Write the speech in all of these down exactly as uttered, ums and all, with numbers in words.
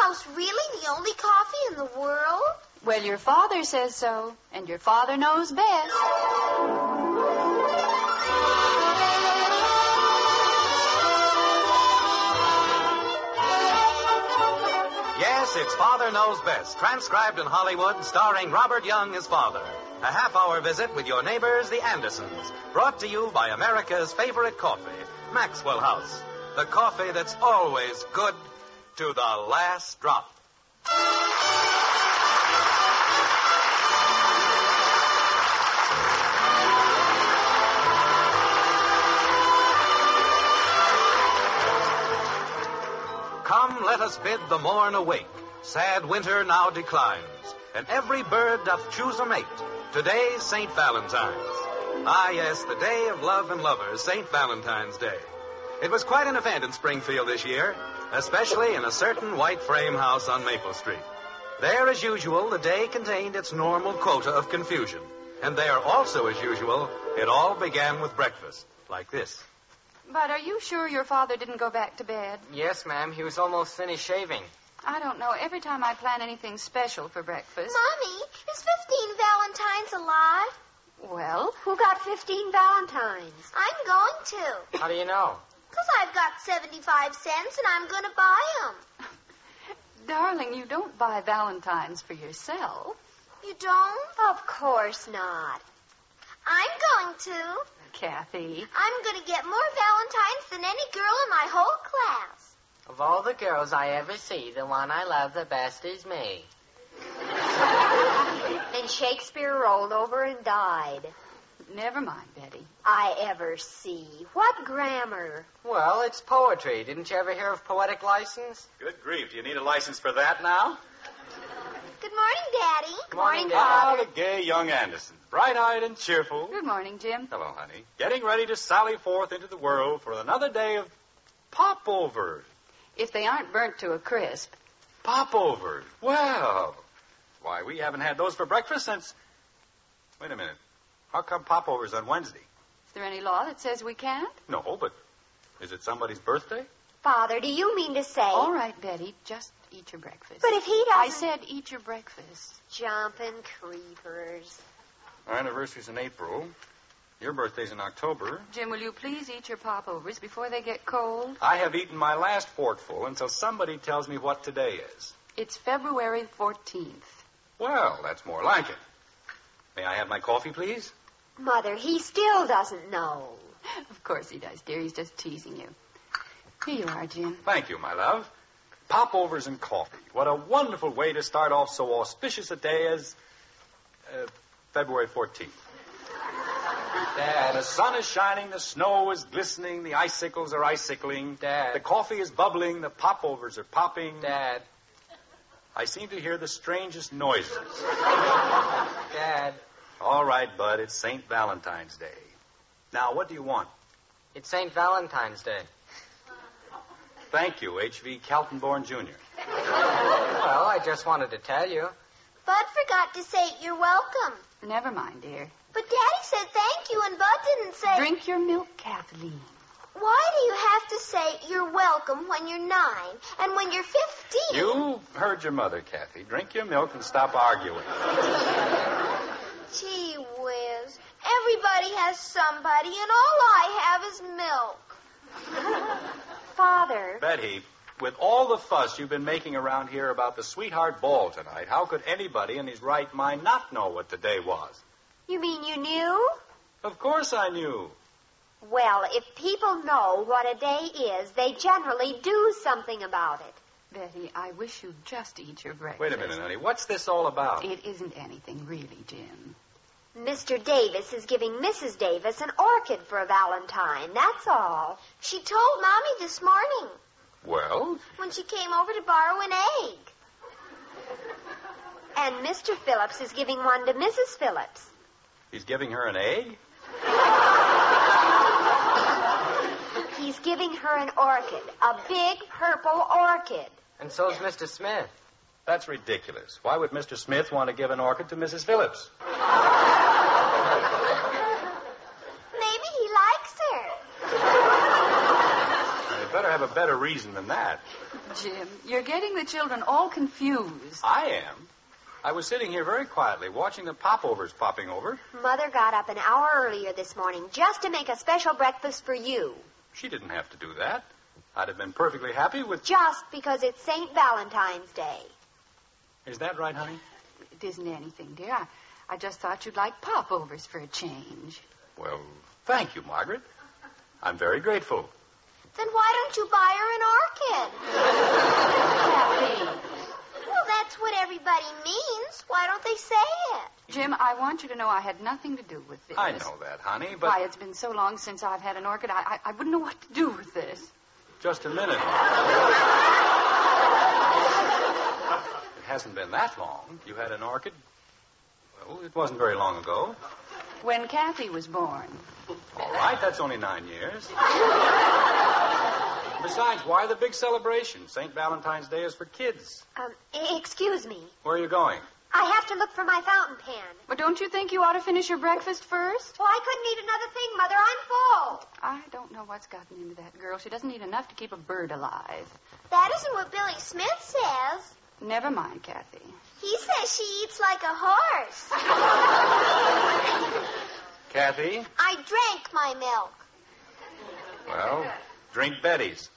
House really the only coffee in the world? Well, your father says so, and your father knows best. Yes, it's Father Knows Best, transcribed in Hollywood, starring Robert Young as father. A half-hour visit with your neighbors, the Andersons, brought to you by America's favorite coffee, Maxwell House. The coffee that's always good to the last drop. Come, let us bid the morn awake. Sad winter now declines, and every bird doth choose a mate. Today's Saint Valentine's. Ah, yes, the day of love and lovers, Saint Valentine's Day. It was quite an event in Springfield this year, especially in a certain white frame house on Maple Street. There, as usual, the day contained its normal quota of confusion. And there, also as usual, it all began with breakfast, like this. But are you sure your father didn't go back to bed? Yes, ma'am. He was almost finished shaving. I don't know. Every time I plan anything special for breakfast... Mommy, is fifteen Valentines alive? Well? Who got fifteen Valentines? I'm going to. How do you know? Because I've got seventy-five cents and I'm going to buy them. Darling, you don't buy Valentines for yourself. You don't? Of course not. I'm going to. Kathy. I'm going to get more Valentines than any girl in my whole class. Of all the girls I ever see, the one I love the best is me. Then Shakespeare rolled over and died. Never mind, Betty. I ever see. What grammar? Well, it's poetry. Didn't you ever hear of poetic license? Good grief. Do you need a license for that now? Good morning, Daddy. Good morning, Ah, Daddy. the gay young Anderson. Bright-eyed and cheerful. Good morning, Jim. Hello, honey. Getting ready to sally forth into the world for another day of popovers. If they aren't burnt to a crisp. Popovers. Well, why, we haven't had those for breakfast since... Wait a minute. How come popovers on Wednesday? Is there any law that says we can't? No, but is it somebody's birthday? Father, do you mean to say... All right, Betty, just eat your breakfast. But if he doesn't... I said eat your breakfast. Jumping creepers. Our anniversary's in April. Your birthday's in October. Jim, will you please eat your popovers before they get cold? I have eaten my last forkful until somebody tells me what today is. It's February fourteenth. Well, that's more like it. May I have my coffee, please? Mother, he still doesn't know. Of course he does, dear. He's just teasing you. Here you are, Jim. Thank you, my love. Popovers and coffee. What a wonderful way to start off so auspicious a day as uh, February fourteenth. Dad. The sun is shining, the snow is glistening, the icicles are icicling. Dad. The coffee is bubbling, the popovers are popping. Dad. I seem to hear the strangest noises. Dad. All right, Bud, it's Saint Valentine's Day. Now, what do you want? It's Saint Valentine's Day. Thank you, H V Kaltenborn Junior Well, I just wanted to tell you. Bud forgot to say you're welcome. Never mind, dear. But Daddy said thank you and Bud didn't say... Drink your milk, Kathleen. Why do you have to say you're welcome when you're nine and when you're fifteen? You heard your mother, Kathy. Drink your milk and stop arguing. Gee whiz. Everybody has somebody and all I have is milk. Father. Betty, with all the fuss you've been making around here about the sweetheart ball tonight, how could anybody in his right mind not know what the day was? You mean you knew? Of course I knew. Well, if people know what a day is, they generally do something about it. Betty, I wish you'd just eat your breakfast. Wait a minute, honey. What's this all about? It isn't anything, really, Jim. Mister Davis is giving Missus Davis an orchid for a Valentine, that's all. She told Mommy this morning Well? when she came over to borrow an egg. And Mister Phillips is giving one to Missus Phillips. He's giving her an egg? He's giving her an orchid, a big purple orchid. And so's Mister Smith. That's ridiculous. Why would Mister Smith want to give an orchid to Missus Phillips? Maybe he likes her. Uh, better have a better reason than that. Jim, you're getting the children all confused. I am. I was sitting here very quietly watching the popovers popping over. Mother got up an hour earlier this morning just to make a special breakfast for you. She didn't have to do that. I'd have been perfectly happy with... Just because it's Saint Valentine's Day. Is that right, honey? It isn't anything, dear. I, I just thought you'd like popovers for a change. Well, thank you, Margaret. I'm very grateful. Then why don't you buy her an orchid? Kathy. Well, that's what everybody means. Why don't they say it? Jim, I want you to know I had nothing to do with this. I know that, honey, but... Why, it's been so long since I've had an orchid, I, I, I wouldn't know what to do with this. Just a minute. It hasn't been that long. You had an orchid? Well, it wasn't very long ago. When Kathy was born. All right, that's only nine years. Besides, why the big celebration? Saint Valentine's Day is for kids. Um, excuse me. Where are you going? I have to look for my fountain pen. But don't you think you ought to finish your breakfast first? Well, I couldn't eat another thing, Mother. I'm full. I don't know what's gotten into that girl. She doesn't eat enough to keep a bird alive. That isn't what Billy Smith says. Never mind, Kathy. He says she eats like a horse. Kathy? I drank my milk. Well, drink Betty's.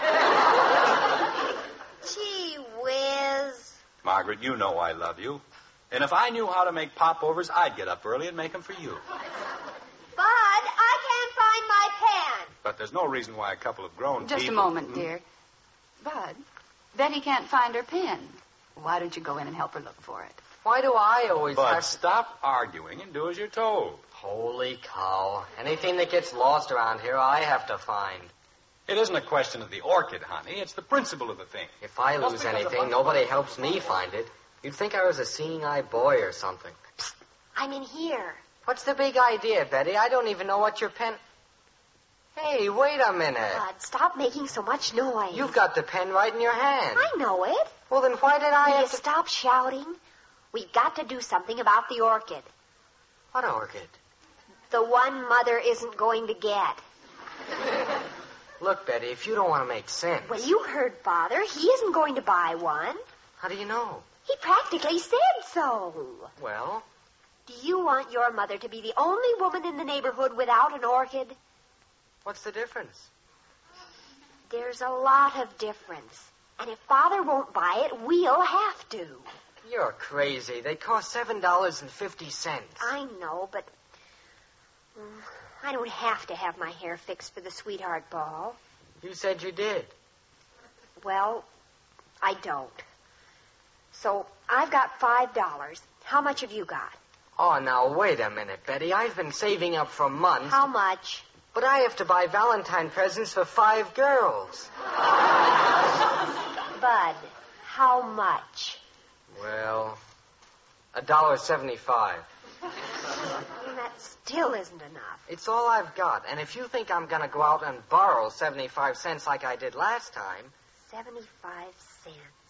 Gee whiz. Margaret, you know I love you. And if I knew how to make popovers, I'd get up early and make them for you. Bud, I can't find my pen. But there's no reason why a couple of grown Just people... a moment, dear. Bud, Betty can't find her pen. Why don't you go in and help her look for it? Why do I always But have... stop arguing and do as you're told. Holy cow. Anything that gets lost around here, I have to find. It isn't a question of the orchid, honey. It's the principle of the thing. If I Just lose because a anything, bunch nobody of- helps me find it. You'd think I was a seeing-eye boy or something. I'm in here. What's the big idea, Betty? I don't even know what your pen... Hey, wait a minute. Bud, stop making so much noise. You've got the pen right in your hand. I know it. Well, then why did I Will you have to... stop shouting? We've got to do something about the orchid. What orchid? The one Mother isn't going to get. Look, Betty, if you don't want to make sense... Well, you heard Father. He isn't going to buy one. How do you know? He practically said so. Well, Do you want your mother to be the only woman in the neighborhood without an orchid? what's the difference? There's a lot of difference. And if Father won't buy it, we'll have to. You're crazy. They cost seven dollars and fifty cents. I know, but mm, I don't have to have my hair fixed for the sweetheart ball. You said you did. Well, I don't. So I've got five dollars. How much have you got? Oh, now, wait a minute, Betty. I've been saving up for months. How much? But I have to buy Valentine presents for five girls. Bud, how much? Well, a dollar seventy-five. Well, that still isn't enough. It's all I've got. And if you think I'm going to go out and borrow seventy-five cents like I did last time... Seventy-five cents.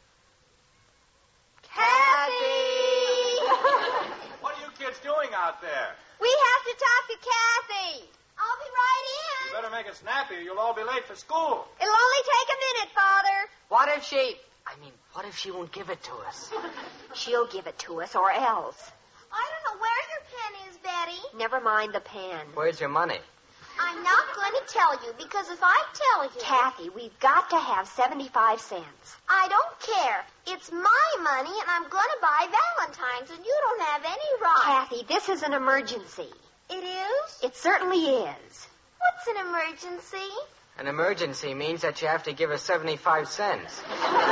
Kathy! What are you kids doing out there? We have to talk to Kathy. I'll be right You in. better make it snappy or you'll all be late for school. It'll only take a minute, Father. What if she... I mean, what if she won't give it to us? She'll give it to us, or else. I don't know where your pen is, Betty. Never mind the pen. Where's your money? I'm not going to tell you, because if I tell you... Kathy, we've got to have seventy-five cents. I don't care. It's my money, and I'm going to buy Valentine's, and you don't have any right. Kathy, this is an emergency. It is? It certainly is. What's an emergency? An emergency means that you have to give us seventy-five cents.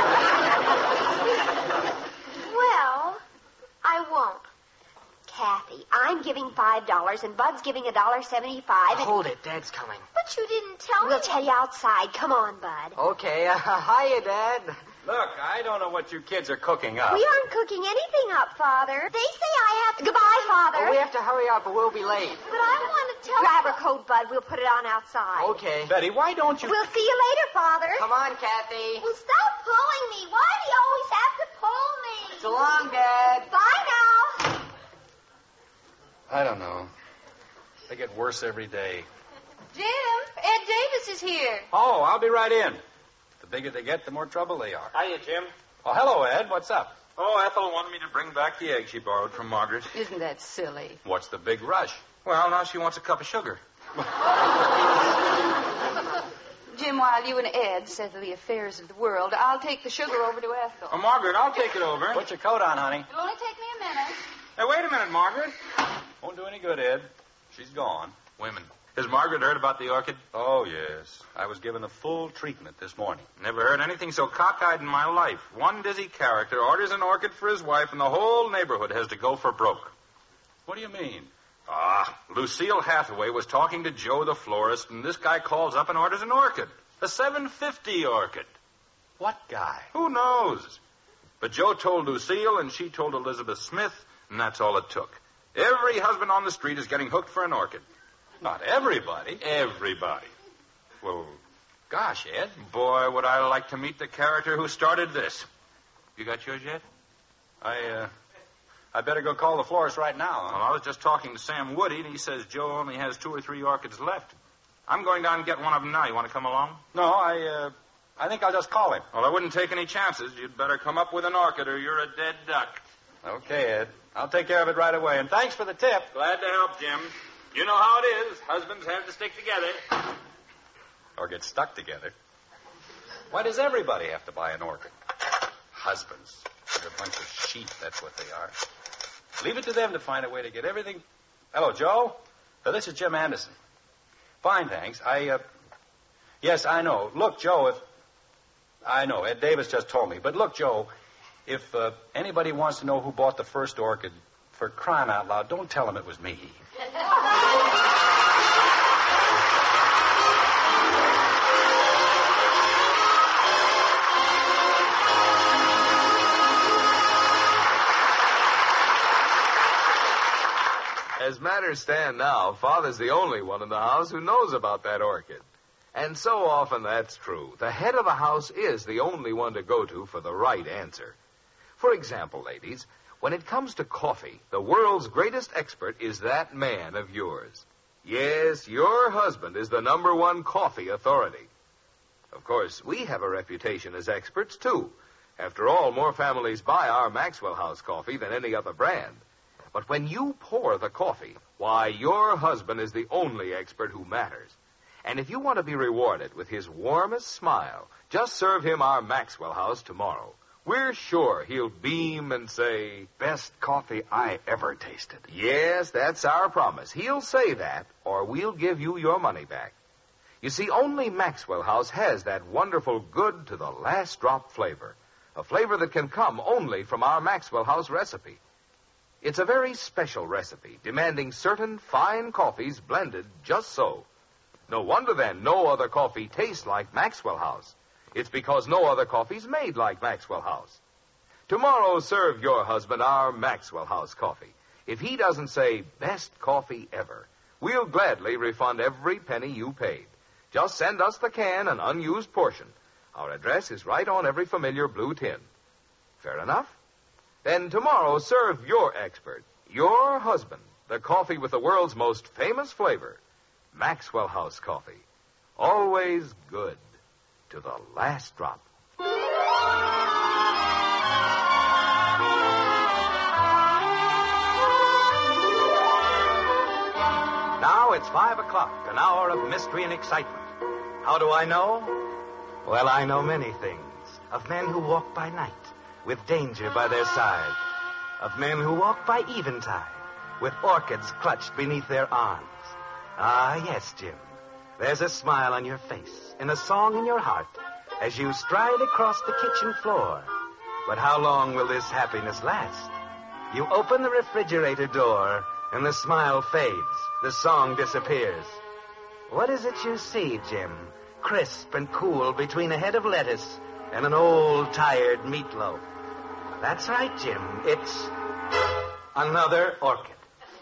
Well, I won't. Kathy, I'm giving five dollars, and Bud's giving a dollar seventy-five. And... Hold it. Dad's coming. But you didn't tell We'll me. tell you outside. Come on, Bud. Okay. Uh, hiya, Dad. Look, I don't know what you kids are cooking up. We aren't cooking anything up, Father. They say I have to... Goodbye, Father. Oh, we have to hurry up or we'll be late. But I want to tell Grab her coat, Bud. We'll put it on outside. Okay. Betty, why don't you... We'll see you later, Father. Come on, Kathy. Well, stop pulling me. Why do you always have to pull me? So long, Dad. Bye now. I don't know. They get worse every day. Jim, Ed Davis Davis is here. Oh, I'll be right in. The bigger they get, the more trouble they are. Hiya, Jim. Oh, hello, Ed. What's up? Oh, Ethel wanted me to bring back the egg she borrowed from Margaret. Isn't that silly? What's the big rush? Well, now she wants a cup of sugar. Jim, while you and Ed settle the affairs of the world, I'll take the sugar over to Ethel. Oh, Margaret, I'll take it over. Put your coat on, honey. It'll only take me a minute. Hey, wait a minute, Margaret. Won't do any good, Ed. She's gone. Women. Has Margaret heard about the orchid? Oh, yes. I was given the full treatment this morning. Never heard anything so cockeyed in my life. One dizzy character orders an orchid for his wife, and the whole neighborhood has to go for broke. What do you mean? Ah, Lucille Hathaway was talking to Joe the florist, and this guy calls up and orders an orchid. A seven fifty orchid. What guy? Who knows? But Joe told Lucille, and she told Elizabeth Smith, and that's all it took. Every husband on the street is getting hooked for an orchid. Not everybody. Everybody. Well, gosh, Ed. Boy, would I like to meet the character who started this. You got yours yet? I, uh, I better go call the florist right now. Well, I was just talking to Sam Woody, and he says Joe only has two or three orchids left. I'm going down and get one of them now. You want to come along? No, I, uh, I think I'll just call him. Well, I wouldn't take any chances. You'd better come up with an orchid or you're a dead duck. Okay, Ed. I'll take care of it right away. And thanks for the tip. Glad to help, Jim. You know how it is. Husbands have to stick together. Or get stuck together. Why does everybody have to buy an orchid? Husbands. They're a bunch of sheep, that's what they are. Leave it to them to find a way to get everything. Hello, Joe. Uh, this is Jim Anderson. Fine, thanks. I, uh... Yes, I know. Look, Joe, if... I know, Ed Davis just told me. But look, Joe, if uh, anybody wants to know who bought the first orchid, for crying out loud, don't tell them it was me. As matters stand now, Father's the only one in the house who knows about that orchid. And so often that's true. The head of the house is the only one to go to for the right answer. For example, ladies, when it comes to coffee, the world's greatest expert is that man of yours. Yes, your husband is the number one coffee authority. Of course, we have a reputation as experts, too. After all, more families buy our Maxwell House coffee than any other brand. But when you pour the coffee, why, your husband is the only expert who matters. And if you want to be rewarded with his warmest smile, just serve him our Maxwell House tomorrow. We're sure he'll beam and say, best coffee I ever tasted. Yes, that's our promise. He'll say that, or we'll give you your money back. You see, only Maxwell House has that wonderful good to the last drop flavor. A flavor that can come only from our Maxwell House recipe. It's a very special recipe, demanding certain fine coffees blended just so. No wonder, then, no other coffee tastes like Maxwell House. It's because no other coffee's made like Maxwell House. Tomorrow, serve your husband our Maxwell House coffee. If he doesn't say, best coffee ever, we'll gladly refund every penny you paid. Just send us the can, an unused portion. Our address is right on every familiar blue tin. Fair enough? Then tomorrow, serve your expert, your husband, the coffee with the world's most famous flavor, Maxwell House coffee. Always good to the last drop. Now it's five o'clock, an hour of mystery and excitement. How do I know? Well, I know many things. Of men who walk by night, with danger by their side. Of men who walk by eventide, with orchids clutched beneath their arms. Ah, yes, Jim. There's a smile on your face and a song in your heart as you stride across the kitchen floor. But how long will this happiness last? You open the refrigerator door and the smile fades. The song disappears. What is it you see, Jim? Crisp and cool between a head of lettuce and an old, tired meatloaf. That's right, Jim. It's another orchid.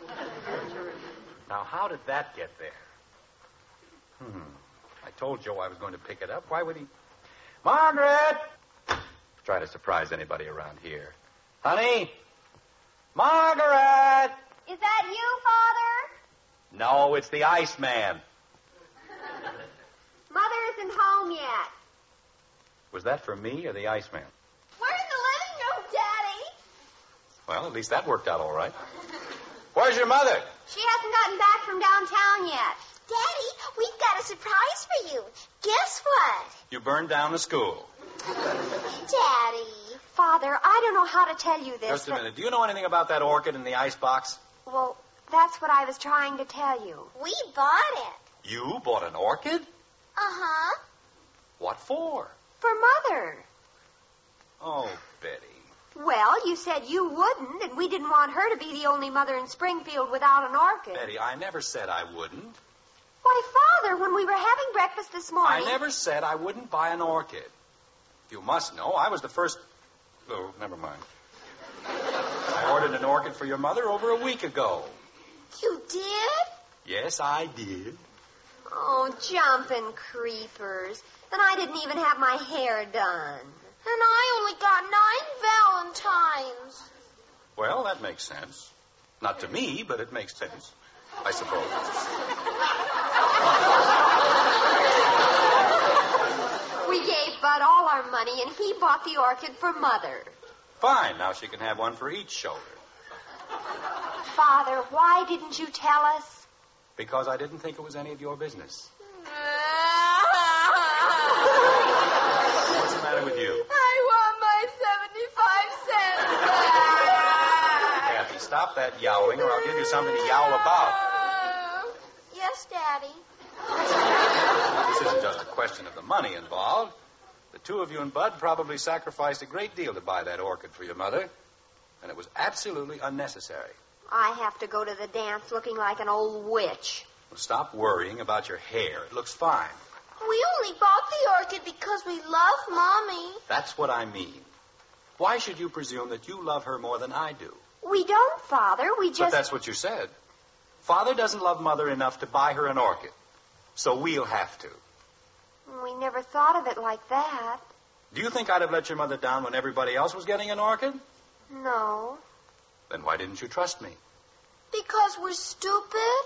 Now, how did that get there? Hmm. I told Joe I was going to pick it up. Why would he... Margaret! Try to surprise anybody around here. Honey? Margaret! Is that you, Father? No, it's the Iceman. isn't home yet. Was that for me or the Iceman? We're in the living room, Daddy. Well, at least that worked out all right. Where's your mother? She hasn't gotten back from downtown yet. Daddy, we've got a surprise for you. Guess what? You burned down the school. Daddy. Father, I don't know how to tell you this. Just a but- minute. Do you know anything about that orchid in the icebox? Well, that's what I was trying to tell you. We bought it. You bought an orchid? Uh-huh. What for? For Mother. Oh, Betty. Well, you said you wouldn't, and we didn't want her to be the only mother in Springfield without an orchid. Betty, I never said I wouldn't. Why, Father, when we were having breakfast this morning... I never said I wouldn't buy an orchid. You must know, I was the first... Oh, never mind. I ordered an orchid for your mother over a week ago. You did? Yes, I did. Oh, jumping creepers. And I didn't even have my hair done. And I only got nine Valentines. Well, that makes sense. Not to me, but it makes sense, I suppose. We gave Bud all our money, and he bought the orchid for Mother. Fine, now she can have one for each shoulder. Father, why didn't you tell us? Because I didn't think it was any of your business. What's the matter with you? I want my seventy-five cents back. Kathy, stop that yowling, or I'll give you something to yowl about. Yes, Daddy. This isn't just a question of the money involved. The two of you and Bud probably sacrificed a great deal to buy that orchid for your mother, and it was absolutely unnecessary. I have to go to the dance looking like an old witch. Well, stop worrying about your hair. It looks fine. We only bought the orchid because we love Mommy. That's what I mean. Why should you presume that you love her more than I do? We don't, Father. We just... But that's what you said. Father doesn't love Mother enough to buy her an orchid, so we'll have to. We never thought of it like that. Do you think I'd have let your mother down when everybody else was getting an orchid? No. Then why didn't you trust me? Because we're stupid?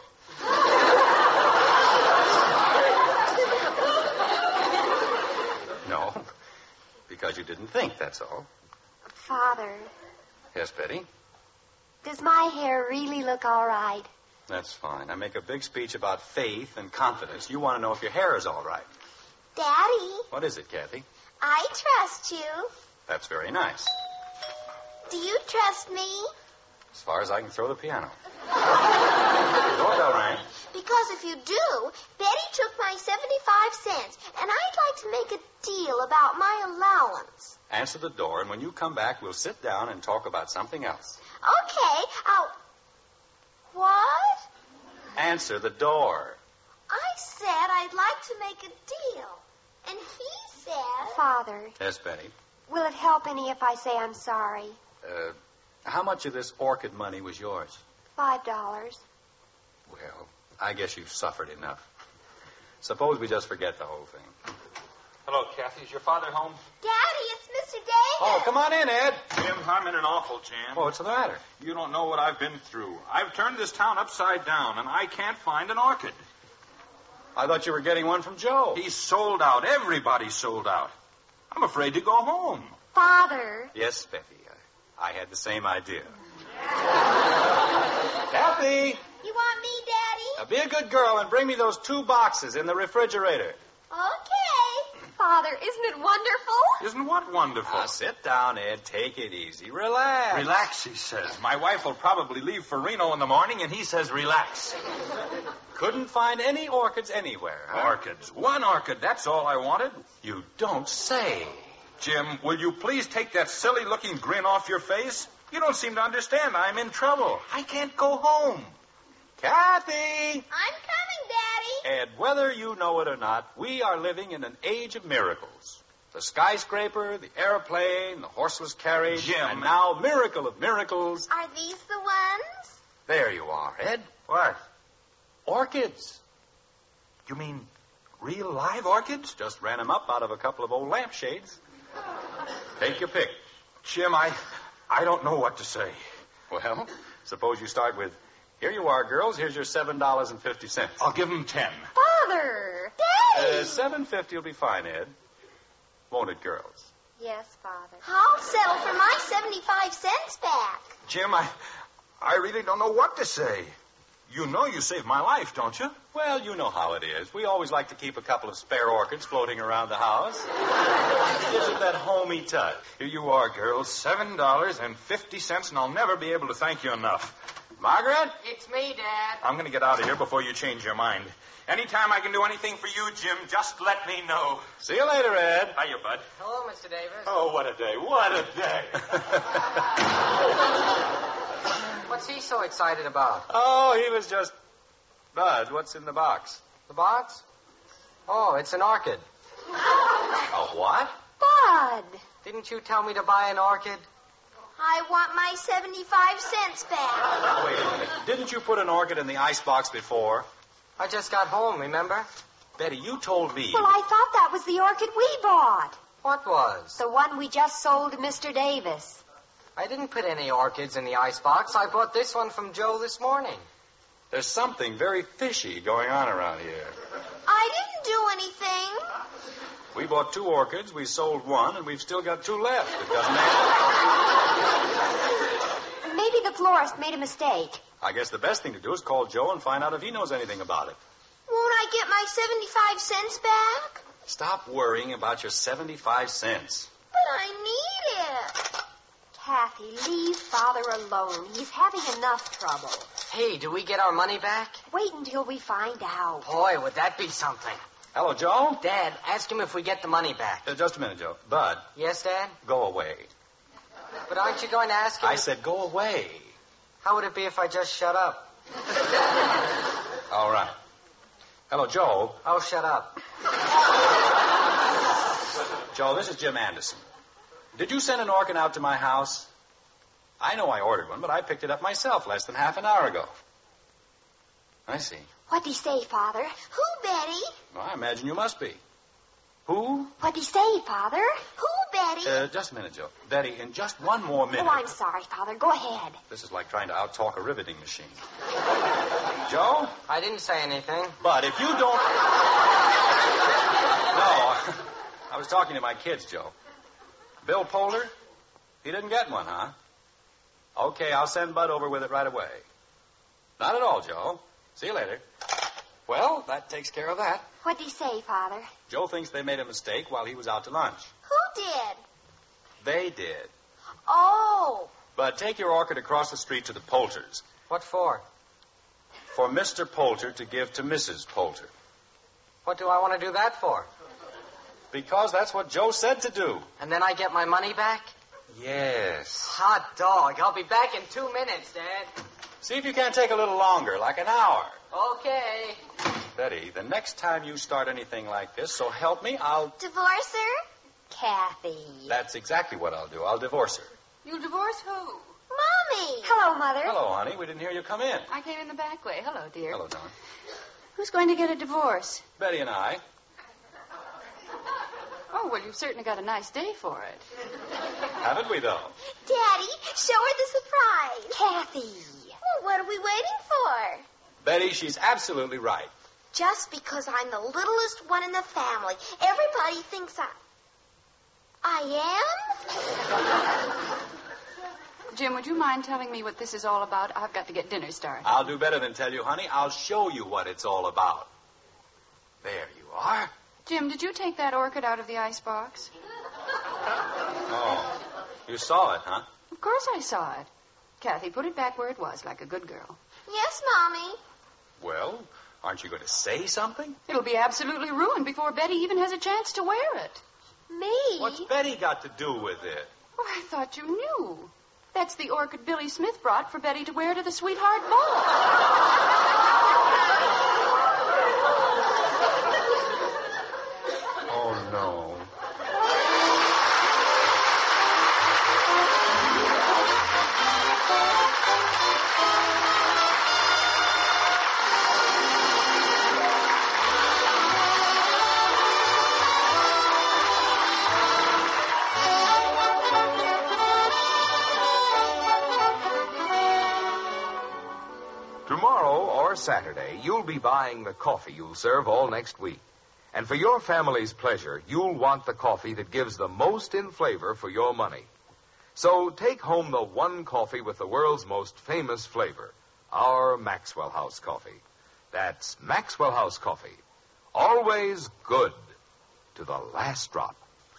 No, because you didn't think, that's all. Father, Yes, Betty? does my hair really look all right? That's fine. I make a big speech about faith and confidence. You want to know if your hair is all right. Daddy, What is it, Kathy? I trust you. That's very nice. Do you trust me? As far as I can throw the piano. The doorbell rang. Because if you do, Betty took my seventy-five cents, and I'd like to make a deal about my allowance. Answer the door, and when you come back, we'll sit down and talk about something else. Okay, I'll... What? Answer the door. I said I'd like to make a deal. And he said... Father, Yes, Betty. will it help any if I say I'm sorry? Uh, how much of this orchid money was yours? Five dollars. Well, I guess you've suffered enough. Suppose we just forget the whole thing. Hello, Kathy. Is your father home? Daddy, it's Mister Davis. Oh, come on in, Ed. Jim, I'm in an awful jam. Oh, what's the matter? You don't know what I've been through. I've turned this town upside down, and I can't find an orchid. I thought you were getting one from Joe. He's sold out. Everybody's sold out. I'm afraid to go home. Father, Yes, Betty. I, I had the same idea. Kathy, You want me, Daddy? now be a good girl and bring me those two boxes in the refrigerator. Okay. Father, isn't it wonderful? Isn't what wonderful? Now, sit down, Ed. Take it easy. Relax. Relax, he says. My wife will probably leave for Reno in the morning, and he says relax. Couldn't find any orchids anywhere, huh? Orchids. One orchid. That's all I wanted. You don't say. Jim, will you please take that silly-looking grin off your face? You don't seem to understand. I'm in trouble. I can't go home. Kathy! I'm coming, Daddy. Ed, whether you know it or not, we are living in an age of miracles. The skyscraper, the airplane, the horseless carriage, Jim. and now, miracle of miracles, Are these the ones? there you are, Ed. What? Orchids. You mean real live orchids? Just ran them up out of a couple of old lampshades. Take your pick. Jim, I, I don't know what to say. Well, suppose you start with, here you are, girls. Here's your seven dollars and fifty cents. I'll give him ten. Father! Daddy! Uh, seven fifty will be fine, Ed. Won't it, girls? Yes, Father. I'll settle for my seventy-five cents back. Jim, I, I really don't know what to say. You know you saved my life, don't you? Well, you know how it is. We always like to keep a couple of spare orchids floating around the house. Gives it that homey touch. Here you are, girls. Seven dollars and fifty cents, and I'll never be able to thank you enough. Margaret? It's me, Dad. I'm going to get out of here before you change your mind. Anytime I can do anything for you, Jim, just let me know. See you later, Ed. Hiya, bud. Hello, Mister Davis. Oh, what a day. What a day. What's he so excited about? Oh, he was just... Bud, what's in the box? The box? Oh, it's an orchid. A what? Bud. Didn't you tell me to buy an orchid? I want my seventy-five cents back. Wait a minute. Didn't you put an orchid in the icebox before? I just got home, remember? Betty, you told me... Well, I thought that was the orchid we bought. What was? The one we just sold to Mister Davis. I didn't put any orchids in the icebox. I bought this one from Joe this morning. There's something very fishy going on around here. I didn't do anything. We bought two orchids, we sold one, and we've still got two left. It doesn't matter. Maybe the florist made a mistake. I guess the best thing to do is call Joe and find out if he knows anything about it. Won't I get my seventy-five cents back? Stop worrying about your seventy-five cents. But I need it. Kathy, leave Father alone. He's having enough trouble. Hey, do we get our money back? Wait until we find out. Boy, would that be something. Hello, Joe? Dad, ask him if we get the money back. Uh, just a minute, Joe. Bud, Yes, Dad? go away. But aren't you going to ask him? I said go away. How would it be if I just shut up? All right. Hello, Joe. Oh, shut up. Joe, this is Jim Anderson. Did you send an orchid out to my house? I know I ordered one, but I picked it up myself less than half an hour ago. I see. What'd he say, Father? Who, Betty? Well, I imagine you must be. Who? What'd he say, Father? Who, Betty? Uh, just a minute, Joe. Betty, in just one more minute. Oh, I'm sorry, Father. Go ahead. This is like trying to out-talk a riveting machine. Joe? I didn't say anything. But if you don't... No, I was talking to my kids, Joe. Bill Polder? He didn't get one, huh? Okay, I'll send Bud over with it right away. Not at all, Joe. See you later. Well, that takes care of that. What'd he say, Father? Joe thinks they made a mistake while he was out to lunch. Who did? They did. Oh. But take your orchid across the street to the Poulters. What for? For Mister Poulter to give to Missus Poulter. What do I want to do that for? Because that's what Joe said to do. And then I get my money back? Yes. Hot dog. I'll be back in two minutes, Dad. See if you can't take a little longer, like an hour. Okay. Betty, the next time you start anything like this, so help me, I'll... Divorce her? Kathy. That's exactly what I'll do. I'll divorce her. You'll divorce who? Mommy. Hello, Mother. Hello, honey. We didn't hear you come in. I came in the back way. Hello, dear. Hello, Don. Who's going to get a divorce? Betty and I. Oh, well, you've certainly got a nice day for it. Haven't we, though? Daddy, show her the surprise. Kathy. Well, what are we waiting for? Betty, she's absolutely right. Just because I'm the littlest one in the family, everybody thinks I... I am? Jim, would you mind telling me what this is all about? I've got to get dinner started. I'll do better than tell you, honey. I'll show you what it's all about. There you are. Jim, did you take that orchid out of the icebox? Oh, you saw it, huh? Of course I saw it. Kathy, put it back where it was, like a good girl. Yes, Mommy. Well, aren't you going to say something? It'll be absolutely ruined before Betty even has a chance to wear it. Me? What's Betty got to do with it? Oh, I thought you knew. That's the orchid Billy Smith brought for Betty to wear to the sweetheart ball. Oh, no. Tomorrow or Saturday, you'll be buying the coffee you'll serve all next week. And for your family's pleasure, you'll want the coffee that gives the most in flavor for your money. So take home the one coffee with the world's most famous flavor, our Maxwell House coffee. That's Maxwell House coffee. Always good to the last drop.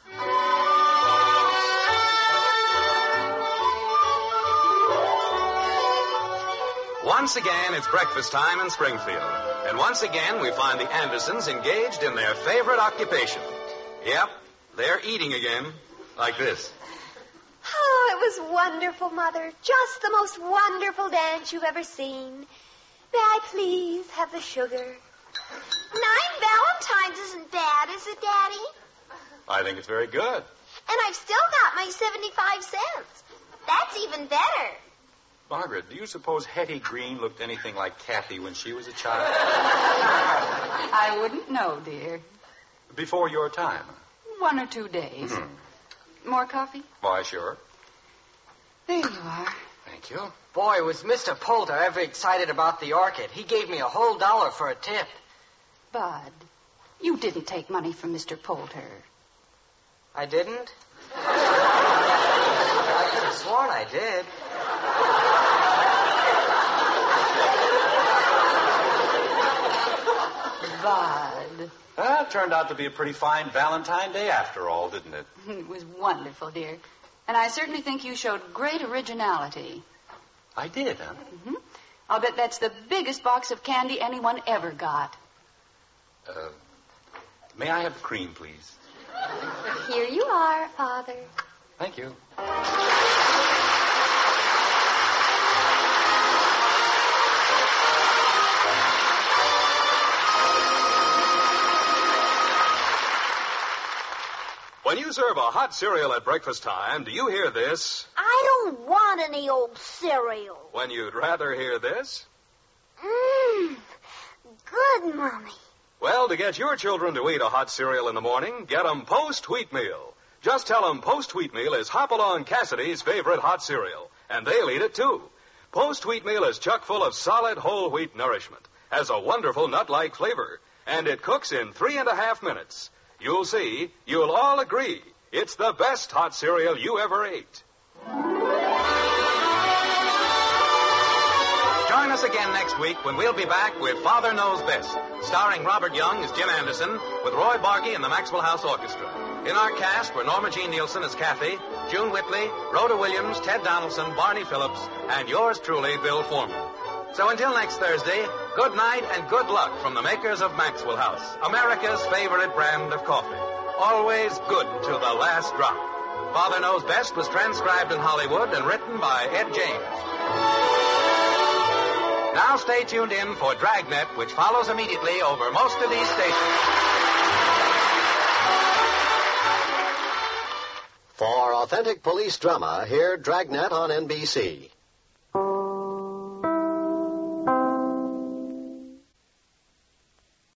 Once again, it's breakfast time in Springfield. And once again, we find the Andersons engaged in their favorite occupation. Yep, they're eating again, like this. Oh, it was wonderful, Mother. Just the most wonderful dance you've ever seen. May I please have the sugar? Nine Valentines isn't bad, is it, Daddy? I think it's very good. And I've still got my seventy-five cents. That's even better. Margaret, do you suppose Hetty Green looked anything like Kathy when she was a child? I wouldn't know, dear. Before your time? One or two days. Mm-hmm. More coffee? Why, sure. There you are. Thank you. Boy, was Mister Poulter ever excited about the orchid. He gave me a whole dollar for a tip. Bud, you didn't take money from Mister Poulter. I didn't? I could have sworn I did. Bud. Well, it turned out to be a pretty fine Valentine Day after all, didn't it? It was wonderful, dear. And I certainly think you showed great originality. I did, huh? Mm-hmm. I'll bet that's the biggest box of candy anyone ever got. Uh, may I have cream, please? Here you are, Father. Thank you. When you serve a hot cereal at breakfast time, do you hear this? I don't want any old cereal. When you'd rather hear this? Mmm, good, Mommy. Well, to get your children to eat a hot cereal in the morning, get 'em Post Wheat Meal. Just tell 'em Post Wheat Meal is Hopalong Cassidy's favorite hot cereal, and they'll eat it too. Post Wheat Meal is chock full of solid whole wheat nourishment, has a wonderful nut-like flavor, and it cooks in three and a half minutes. You'll see, you'll all agree, it's the best hot cereal you ever ate. Join us again next week when we'll be back with Father Knows Best, starring Robert Young as Jim Anderson, with Roy Bargy and the Maxwell House Orchestra. In our cast were Norma Jean Nielsen as Kathy, June Whitley, Rhoda Williams, Ted Donaldson, Barney Phillips, and yours truly, Bill Foreman. So until next Thursday, good night and good luck from the makers of Maxwell House, America's favorite brand of coffee. Always good to the last drop. Father Knows Best was transcribed in Hollywood and written by Ed James. Now stay tuned in for Dragnet, which follows immediately over most of these stations. For authentic police drama, hear Dragnet on N B C.